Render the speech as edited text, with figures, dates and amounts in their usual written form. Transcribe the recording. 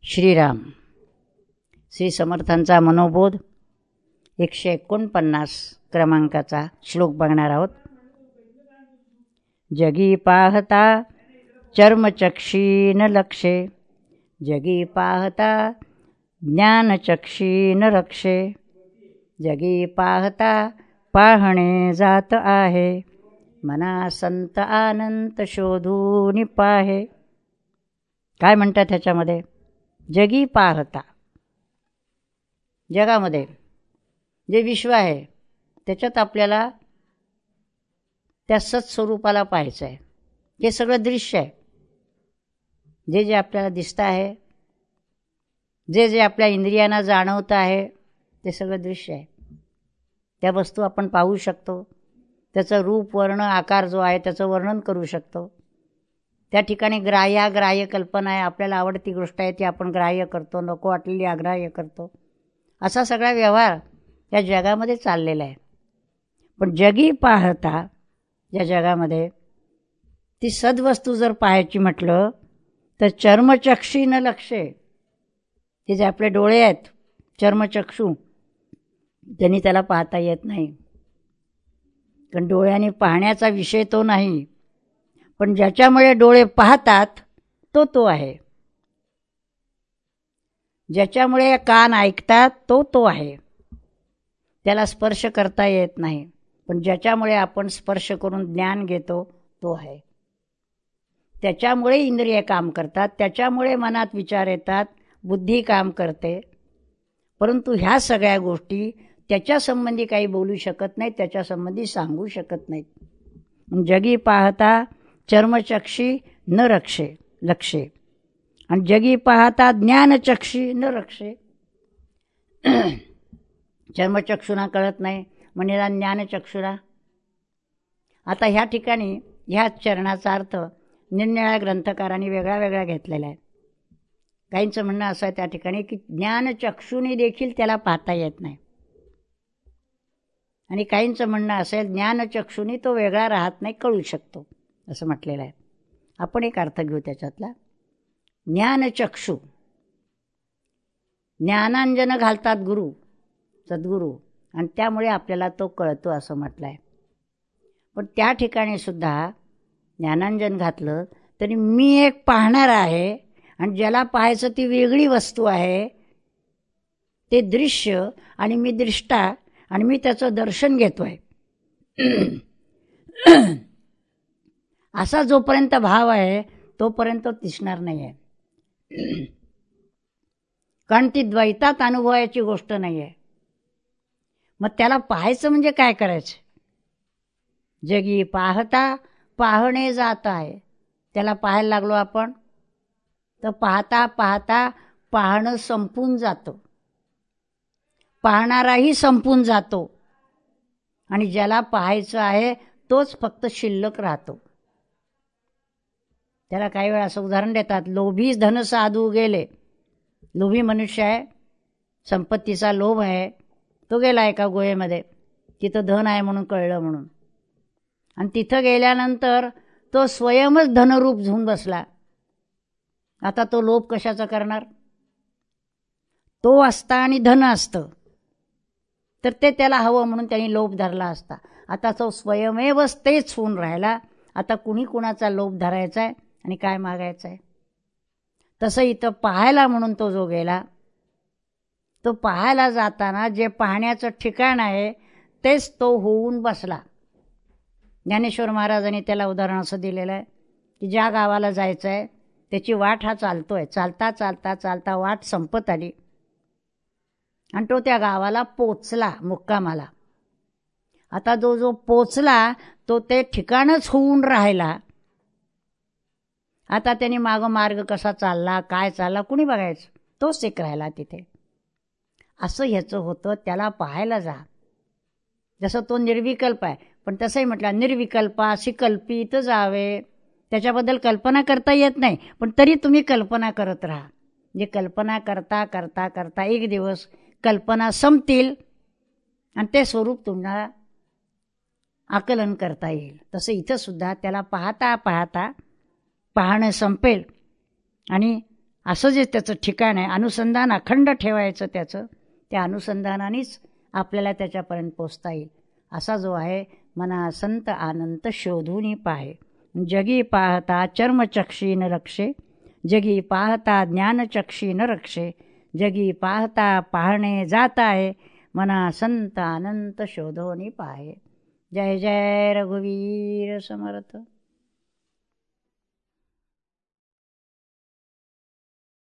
श्रीराम. श्री समर्थांचा मनोबोध 149 क्रमांकाचा श्लोक बघणार आहोत. जगी पाहता चर्मचक्षी न लक्षे, जगी पाहता ज्ञानचक्षी न रक्षे, जगी पाहता पाहणे जात आहे, मना संत अनंत शोधून पाहे. काय म्हणतात ह्याच्यामध्ये? जगी पाहता, जगामध्ये जे विश्व आहे त्याच्यात आपल्याला त्या सत्स्वरूपाला पाहायचं आहे. हे सगळं दृश्य आहे. जे जे आपल्याला दिसतं आहे, जे जे आपल्या इंद्रियांना जाणवतं आहे, ते सगळं दृश्य आहे. त्या वस्तू आपण पाहू शकतो. त्याचं रूप, वर्ण, आकार जो आहे त्याचं वर्णन करू शकतो. त्या ठिकाणी ग्राह्य कल्पना आहे. आपल्याला आवडती गोष्ट आहे ती आपण ग्राह्य करतो, नको वाटलेली अग्राह्य करतो. असा सगळा व्यवहार या जगामध्ये चाललेला आहे. पण जगी पाहता या जगामध्ये ती सद्वस्तू जर पाहायची म्हटलं तर चर्मचक्षी न लक्षे. हे जे आपले डोळे आहेत चर्मचक्षू, त्यांनी त्याला पाहता येत नाही. कारण डोळ्यांनी पाहण्याचा विषय तो नाही. पण ज्याच्यामुळे डोळे पाहतात तो आहे. ज्याच्यामुळे कान ऐकतात तो आहे. त्याला स्पर्श करता येत नाही. पण ज्याच्यामुळे आपण स्पर्श करून ज्ञान घेतो तो आहे. त्याच्यामुळे इंद्रिय काम करतात, त्याच्यामुळे मनात विचार येतात, बुद्धी काम करते. परंतु ह्या सगळ्या गोष्टी त्याच्या संबंधी काही बोलू शकत नाहीत, त्याच्या संबंधी सांगू शकत नाहीत. जगी पाहता चर्मचक्षी न रक्षे लक्षे, आणि जगी पाहता ज्ञानचक्षी न रक्षे. चर्मचक्षुना कळत नाही म्हणजे ज्ञानचक्षुला. आता ह्या ठिकाणी ह्या चरणाचा अर्थ निरनिराळ्या ग्रंथकारांनी वेगळा वेगळा घेतलेला आहे. काहींचं म्हणणं असं आहे त्या ठिकाणी की ज्ञानचक्षुनी देखील त्याला पाहता येत नाही, आणि काहींचं म्हणणं असेल ज्ञानचक्षुनी तो वेगळा राहत नाही, कळू शकतो असं म्हटलेलं आहे. आपण एक अर्थ घेऊ त्याच्यातला. ज्ञानचक्षु, ज्ञानांजन घालतात गुरु, सद्गुरू, आणि त्यामुळे आपल्याला तो कळतो असं म्हटलं आहे. पण त्या ठिकाणी सुद्धा ज्ञानांजन घातलं तरी मी एक पाहणार आहे, आणि ज्याला पाहायचं ती वेगळी वस्तू आहे, ते दृश्य, आणि मी दृष्टा, आणि मी त्याचं दर्शन घेतोय. असा जोपर्यंत भाव आहे तोपर्यंत दिसणार नाही आहे. कारण ती द्वैतात अनुभवायची गोष्ट नाही आहे. मग त्याला पाहायचं म्हणजे काय करायचं? जगी पाहता पाहणे जात आहे. त्याला पाहायला लागलो आपण तर पाहता पाहता पाहणं संपून जातं, पाहणाराही संपून जातो, आणि ज्याला पाहायचं आहे तोच फक्त शिल्लक राहतो. त्याला काही वेळा असं उदाहरण देतात, लोभी धन साधू गेले. लोभी मनुष्य आहे, संपत्तीचा लोभ आहे, तो गेला एका गुहेमध्ये, तिथं धन आहे म्हणून कळलं म्हणून, आणि तिथं गेल्यानंतर तो स्वयंच धनरूप होऊन बसला. आता तो लोभ कशाचा करणार? तो असता आणि धन असतं तर ते त्याला हवं म्हणून त्यांनी लोभ धरला असता. आता तो स्वयमेवच तेच होऊन राहिला. आता कुणी कुणाचा लोभ धरायचा आहे आणि काय मागायचं आहे? तसं इथं पाहायला म्हणून तो जो गेला, तो पाहायला जाताना जे पाहण्याचं ठिकाण आहे तेच तो होऊन बसला. ज्ञानेश्वर महाराजांनी त्याला उदाहरण असं दिलेलं आहे की ज्या गावाला जायचं आहे त्याची वाट हा चालतोय, चालता चालता चालता वाट संपत आली, आणि तो त्या गावाला पोचला मुक्कामाला. आता जो पोचला तो ते ठिकाणच होऊन राहिला. आता त्यांनी मागं मार्ग कसा चालला, काय चालला, कुणी बघायचं? तोच एक राहिला तिथे. असं ह्याचं होतं. त्याला पाहायला जा. जसं तो निर्विकल्प आहे, पण तसंही म्हटलं निर्विकल्पासी कल्पित जावे. त्याच्याबद्दल कल्पना करता येत नाही, पण तरी तुम्ही कल्पना करत राहा. म्हणजे कल्पना करता करता करता एक दिवस कल्पना संपतील आणि ते स्वरूप तुम्हाला आकलन करता येईल. तसं इथं सुद्धा त्याला पाहता पाहता पाहणं संपेल, आणि असं जे त्याचं ठिकाण आहे, अनुसंधान अखंड ठेवायचं त्याचं, त्या अनुसंधानानेच आपल्याला त्याच्यापर्यंत पोचता येईल. असा जो आहे, मना संत अनंत शोधून पाहे. जगी पाहता चर्मचक्षी न रक्षे, जगी पाहता ज्ञानचक्षी न रक्षे, जगी पाहता पाहणे जात आहे, मना संत अनंत शोधून पाहे. जय जय रघुवीर समर्थ.